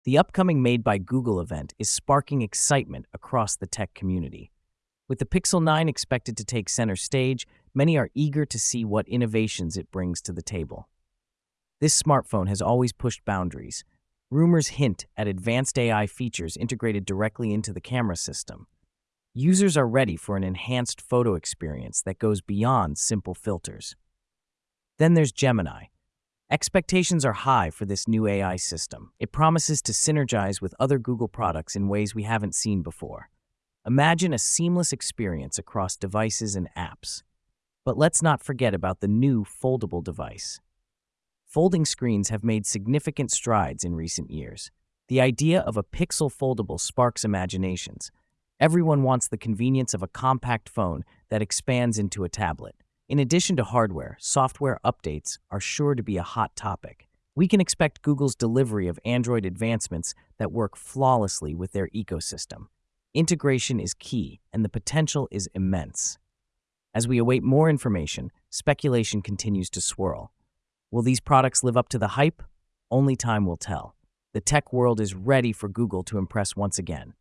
The upcoming Made by Google event is sparking excitement across the tech community. With the Pixel 9 expected to take center stage, many are eager to see what innovations it brings to the table. This smartphone has always pushed boundaries. Rumors hint at advanced AI features integrated directly into the camera system. Users are ready for an enhanced photo experience that goes beyond simple filters. Then there's Gemini. Expectations are high for this new AI system. It promises to synergize with other Google products in ways we haven't seen before. Imagine a seamless experience across devices and apps. But let's not forget about the new foldable device. Folding screens have made significant strides in recent years. The idea of a Pixel foldable sparks imaginations. Everyone wants the convenience of a compact phone that expands into a tablet. In addition to hardware, software updates are sure to be a hot topic. We can expect Google's delivery of Android advancements that work flawlessly with their ecosystem. Integration is key, and the potential is immense. As we await more information, speculation continues to swirl. Will these products live up to the hype? Only time will tell. The tech world is ready for Google to impress once again.